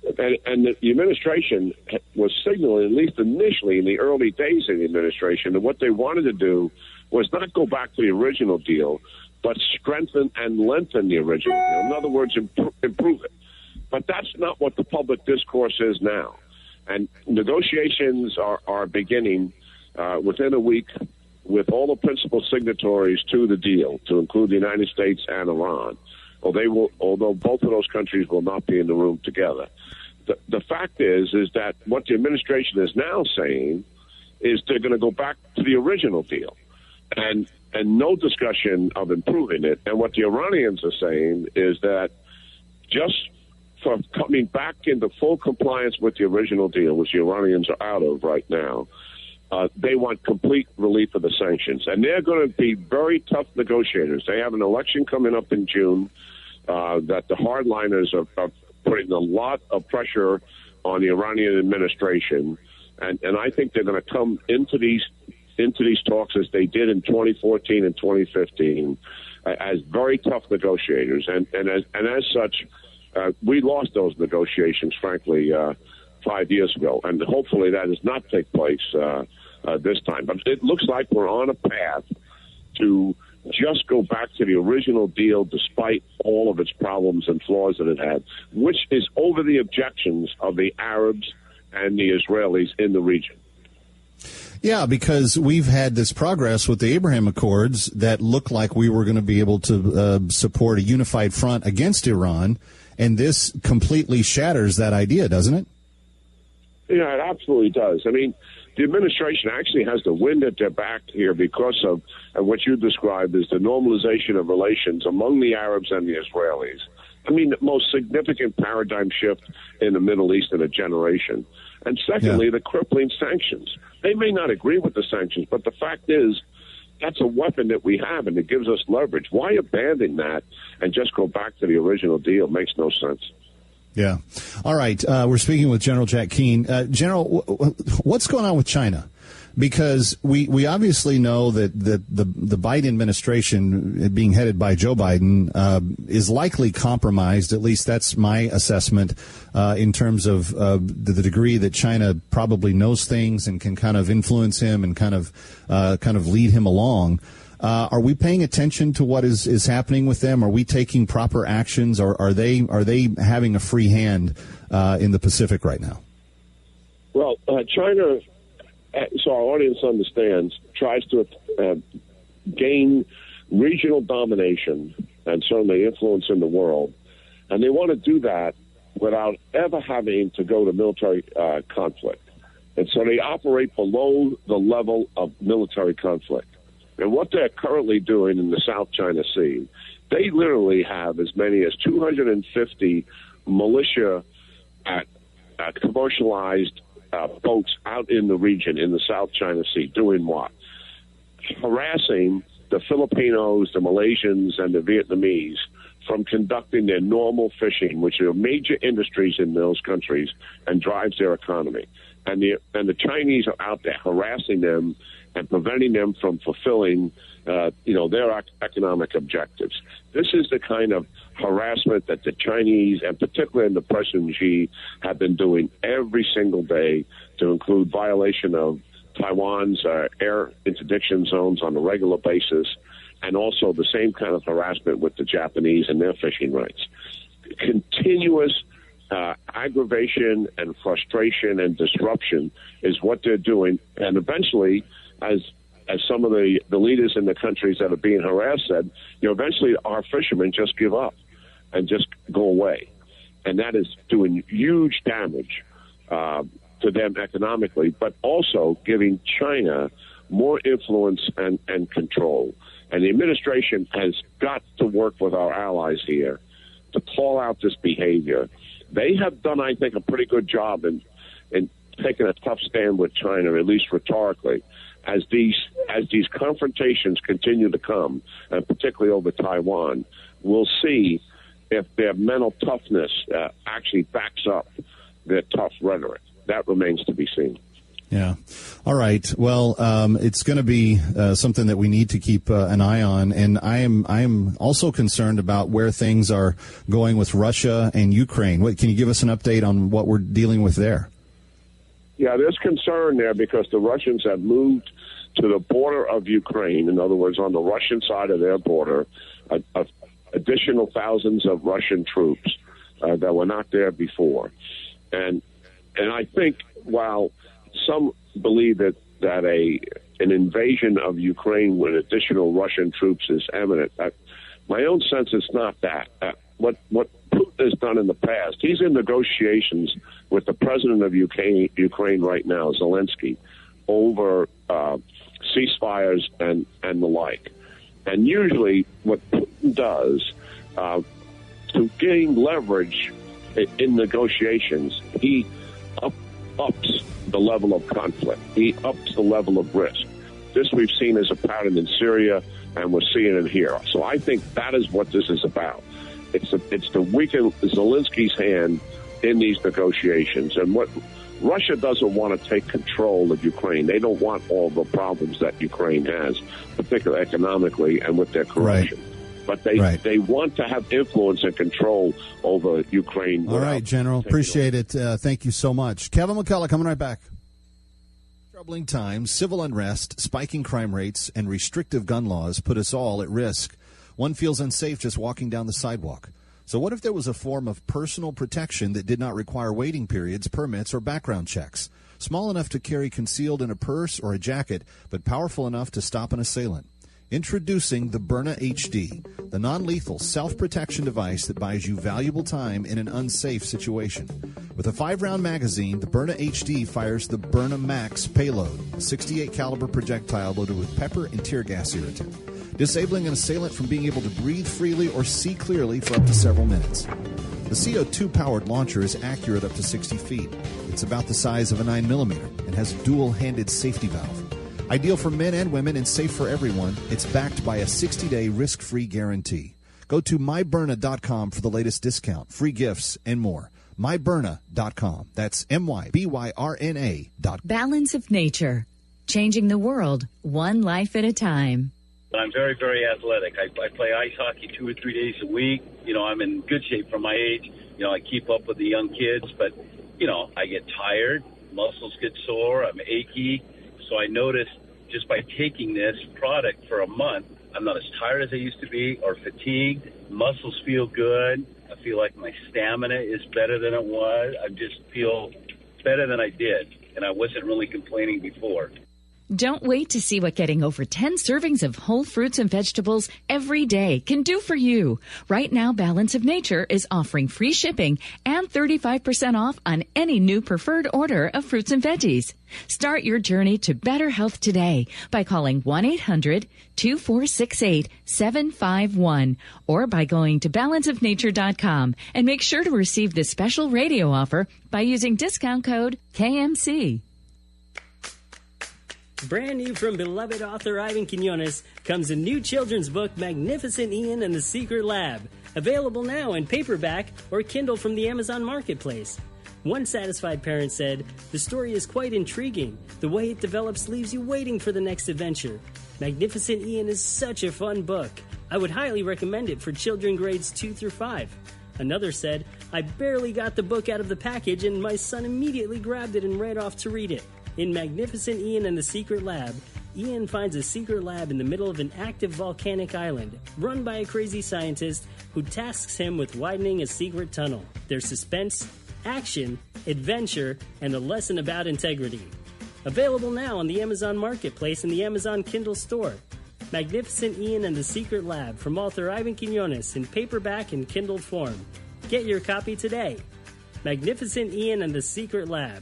and, and the, the administration was signaling, at least initially in the early days of the administration, that what they wanted to do was not go back to the original deal, but strengthen and lengthen the original deal. In other words, improve, improve it. But that's not what the public discourse is now. And negotiations are, are beginning uh, within a week with all the principal signatories to the deal, to include the United States and Iran. Well, they will, although both of those countries will not be in the room together. The, the fact is, is that what the administration is now saying is they're going to go back to the original deal, and and no discussion of improving it. And what the Iranians are saying is that just for coming back into full compliance with the original deal, which the Iranians are out of right now, uh, they want complete relief of the sanctions. And they're going to be very tough negotiators. They have an election coming up in June. Uh, that the hardliners are, are putting a lot of pressure on the Iranian administration, and, and I think they're going to come into these into these talks as they did in twenty fourteen and twenty fifteen uh, as very tough negotiators, and and as and as such, uh, we lost those negotiations, frankly, uh, five years ago, and hopefully that does not take place uh, uh, this time. But it looks like we're on a path to just go back to the original deal despite all of its problems and flaws that it had, which is over the objections of the Arabs and the Israelis in the region. Yeah, because we've had this progress with the Abraham Accords that looked like we were going to be able to uh, support a unified front against Iran, and this completely shatters that idea, doesn't it? Yeah, it absolutely does. I mean, the administration actually has the wind at their back here because of, of what you described as the normalization of relations among the Arabs and the Israelis. I mean, the most significant paradigm shift in the Middle East in a generation. And secondly, yeah. the crippling sanctions. They may not agree with the sanctions, but the fact is that's a weapon that we have, and it gives us leverage. Why abandon that and just go back to the original deal? Makes no sense. Yeah. All right. Uh, we're speaking with General Jack Keane. Uh, General, w- w- what's going on with China? Because we, we obviously know that, that the the Biden administration, being headed by Joe Biden, uh, is likely compromised. At least that's my assessment uh, in terms of uh, the, the degree that China probably knows things and can kind of influence him and kind of uh, kind of lead him along. Uh, are we paying attention to what is, is happening with them? Are we taking proper actions, or are they are they having a free hand uh, in the Pacific right now? Well, uh, China, so our audience understands, tries to uh, gain regional domination and certainly influence in the world, and they want to do that without ever having to go to military uh, conflict. And so they operate below the level of military conflict. And what they're currently doing in the South China Sea, they literally have as many as two hundred fifty militia at, at commercialized uh, boats out in the region in the South China Sea. Doing what? Harassing the Filipinos, the Malaysians, and the Vietnamese from conducting their normal fishing, which are major industries in those countries and drives their economy. And the, and the Chinese are out there harassing them and preventing them from fulfilling, uh, you know, their economic objectives. This is the kind of harassment that the Chinese, and particularly the President Xi, have been doing every single day, to include violation of Taiwan's uh, air interdiction zones on a regular basis, and also the same kind of harassment with the Japanese and their fishing rights. Continuous uh, aggravation and frustration and disruption is what they're doing, and eventually, as as some of the, the leaders in the countries that are being harassed said, you know, eventually our fishermen just give up and just go away. And that is doing huge damage uh, to them economically, but also giving China more influence and, and control. And the administration has got to work with our allies here to call out this behavior. They have done, I think, a pretty good job in, in taking a tough stand with China, at least rhetorically. As these as these confrontations continue to come, and particularly over Taiwan, we'll see if their mental toughness uh, actually backs up their tough rhetoric. That remains to be seen. Yeah. All right. Well, um, it's going to be uh, something that we need to keep uh, an eye on, and I am I am also concerned about where things are going with Russia and Ukraine. What, can you give us an update on what we're dealing with there? Yeah, there's concern there because the Russians have moved to the border of Ukraine. In other words, on the Russian side of their border, a, a additional thousands of Russian troops uh, that were not there before, and and I think while some believe that, that a an invasion of Ukraine with additional Russian troops is imminent. Uh, my own sense is not that. Uh, what what Putin has done in the past, he's in negotiations with the president of Ukraine, Ukraine right now, Zelensky, over uh, ceasefires and, and the like. And usually what Putin does uh, to gain leverage in, in negotiations, he up, ups the level of conflict. He ups the level of risk. This we've seen as a pattern in Syria, and we're seeing it here. So I think that is what this is about. It's a, it's to weaken Zelensky's hand in these negotiations. And what Russia doesn't want to take control of Ukraine. They don't want all the problems that Ukraine has, particularly economically and with their corruption. Right. But they right. they want to have influence and control over Ukraine. All right, General. Appreciate it. Uh, thank you so much. Kevin McCullough coming right back. Troubling times, civil unrest, spiking crime rates, and restrictive gun laws put us all at risk. One feels unsafe just walking down the sidewalk. So what if there was a form of personal protection that did not require waiting periods, permits, or background checks? Small enough to carry concealed in a purse or a jacket, but powerful enough to stop an assailant. Introducing the Byrna H D, the non-lethal self-protection device that buys you valuable time in an unsafe situation. With a five-round magazine, the Byrna H D fires the Byrna Max payload, a sixty-eight caliber projectile loaded with pepper and tear gas irritant, disabling an assailant from being able to breathe freely or see clearly for up to several minutes. The C O two powered launcher is accurate up to sixty feet. It's about the size of a nine millimeter and has a dual-handed safety valve. Ideal for men and women and safe for everyone, it's backed by a sixty-day risk-free guarantee. Go to my byrna dot com for the latest discount, free gifts, and more. my byrna dot com. That's M Y B Y R N A dot com. Balance of Nature. Changing the world, one life at a time. I'm very, very athletic. I, I play ice hockey two or three days a week. You know, I'm in good shape for my age. You know, I keep up with the young kids, but, you know, I get tired. Muscles get sore. I'm achy. So I noticed just by taking this product for a month, I'm not as tired as I used to be or fatigued. Muscles feel good. I feel like my stamina is better than it was. I just feel better than I did, and I wasn't really complaining before. Don't wait to see what getting over ten servings of whole fruits and vegetables every day can do for you. Right now, Balance of Nature is offering free shipping and thirty-five percent off on any new preferred order of fruits and veggies. Start your journey to better health today by calling one eight hundred two four six eight seven five one or by going to balance of nature dot com and make sure to receive this special radio offer by using discount code K M C. Brand new from beloved author Ivan Quinones comes a new children's book, Magnificent Ian and the Secret Lab. Available now in paperback or Kindle from the Amazon Marketplace. One satisfied parent said, "The story is quite intriguing. The way it develops leaves you waiting for the next adventure. Magnificent Ian is such a fun book. I would highly recommend it for children grades two through five. Another said, "I barely got the book out of the package and my son immediately grabbed it and ran off to read it." In Magnificent Ian and the Secret Lab, Ian finds a secret lab in the middle of an active volcanic island, run by a crazy scientist who tasks him with widening a secret tunnel. There's suspense, action, adventure, and a lesson about integrity. Available now on the Amazon Marketplace and the Amazon Kindle store. Magnificent Ian and the Secret Lab from author Ivan Quinones in paperback and Kindle form. Get your copy today. Magnificent Ian and the Secret Lab.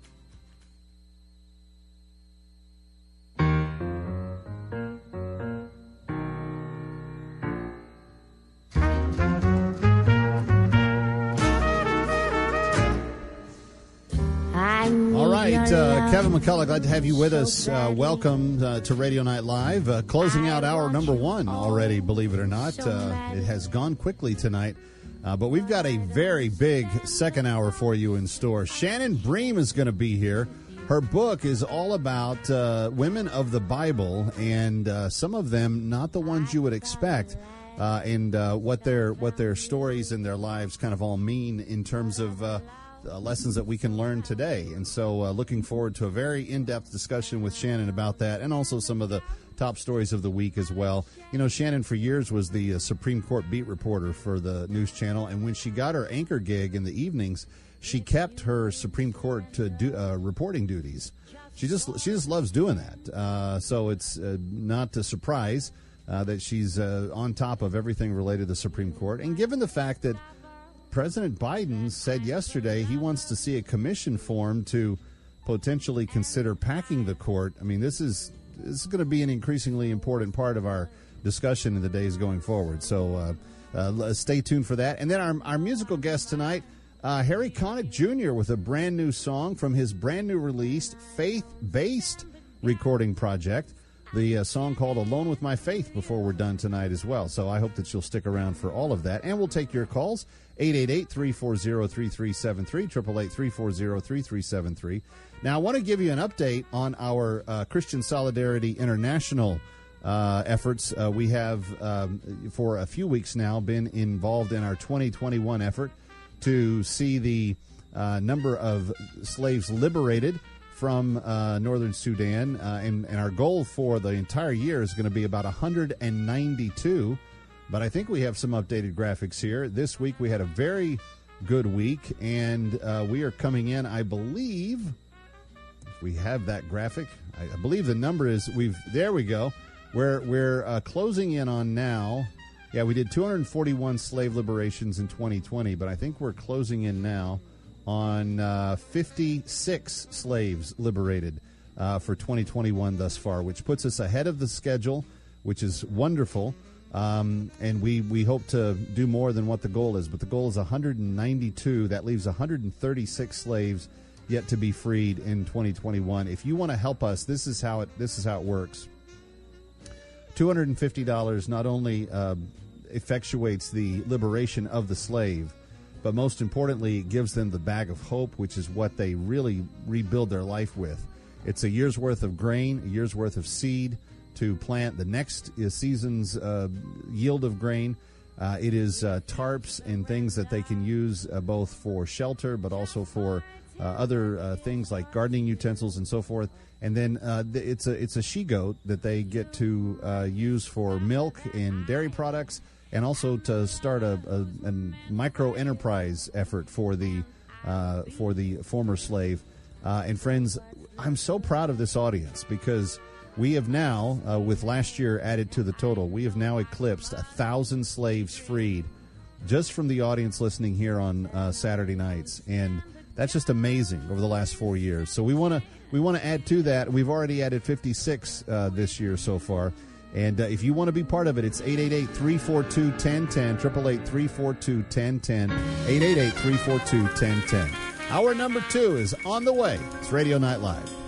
All right, uh, Kevin McCullough, glad to have you with us. Uh, welcome uh, to Radio Night Live. Uh, closing out hour number one already, believe it or not. Uh, it has gone quickly tonight, uh, but we've got a very big second hour for you in store. Shannon Bream is going to be here. Her book is all about uh, women of the Bible, and uh, some of them not the ones you would expect, uh, and uh, what their what their stories and their lives kind of all mean in terms of uh, uh, lessons that we can learn today. And so uh, looking forward to a very in-depth discussion with Shannon about that, and also some of the top stories of the week as well. You know, Shannon for years was the uh, Supreme Court beat reporter for the news channel, and when she got her anchor gig in the evenings, she kept her Supreme Court to do, uh, reporting duties. She just she just loves doing that. Uh, so it's uh, not a surprise uh, that she's uh, on top of everything related to the Supreme Court. And given the fact that President Biden said yesterday he wants to see a commission formed to potentially consider packing the court, I mean, this is this is going to be an increasingly important part of our discussion in the days going forward. So uh, uh, stay tuned for that. And then our, our musical guest tonight, Uh, Harry Connick Junior with a brand new song from his brand new released faith-based recording project. The uh, song called Alone with My Faith before we're done tonight as well. So I hope that you'll stick around for all of that. And we'll take your calls, eight eight eight, three four zero, three three seven three, eight eight eight, three four zero, three three seven three. Now, I want to give you an update on our uh, Christian Solidarity International uh, efforts. Uh, we have, um, for a few weeks now, been involved in our twenty twenty-one effort to see the uh, number of slaves liberated from uh, northern Sudan. Uh, and, and our goal for the entire year is going to be about one hundred ninety-two. But I think we have some updated graphics here. This week we had a very good week, and uh, we are coming in, I believe, if we have that graphic, I, I believe the number is, we've there we go. We're, we're uh, closing in on now. Yeah, we did two hundred forty-one slave liberations in twenty twenty, but I think we're closing in now on uh, fifty-six slaves liberated uh, for twenty twenty-one thus far, which puts us ahead of the schedule, which is wonderful. Um, and we, we hope to do more than what the goal is, but the goal is one hundred ninety-two. That leaves one hundred thirty-six slaves yet to be freed in twenty twenty-one. If you want to help us, this is how it this is how it works. two hundred fifty dollars not only uh, effectuates the liberation of the slave, but most importantly, it gives them the bag of hope, which is what they really rebuild their life with. It's a year's worth of grain, a year's worth of seed to plant the next season's uh, yield of grain. Uh, it is uh, tarps and things that they can use uh, both for shelter, but also for uh, other uh, things like gardening utensils and so forth. And then uh, it's a it's a she-goat that they get to uh, use for milk and dairy products, and also to start a, a, a micro enterprise effort for the uh, for the former slave. Uh, and friends, I'm so proud of this audience because we have now, uh, with last year added to the total, we have now eclipsed a thousand slaves freed just from the audience listening here on uh, Saturday nights, and that's just amazing over the last four years. So we want to we want to add to that. We've already added fifty-six uh, this year so far. And uh, if you want to be part of it, it's eight eight eight, three four two, one zero one zero, eight eight eight, three four two, one zero one zero, eight eight eight, three four two, one zero one zero. Hour number two is on the way. It's Radio Night Live.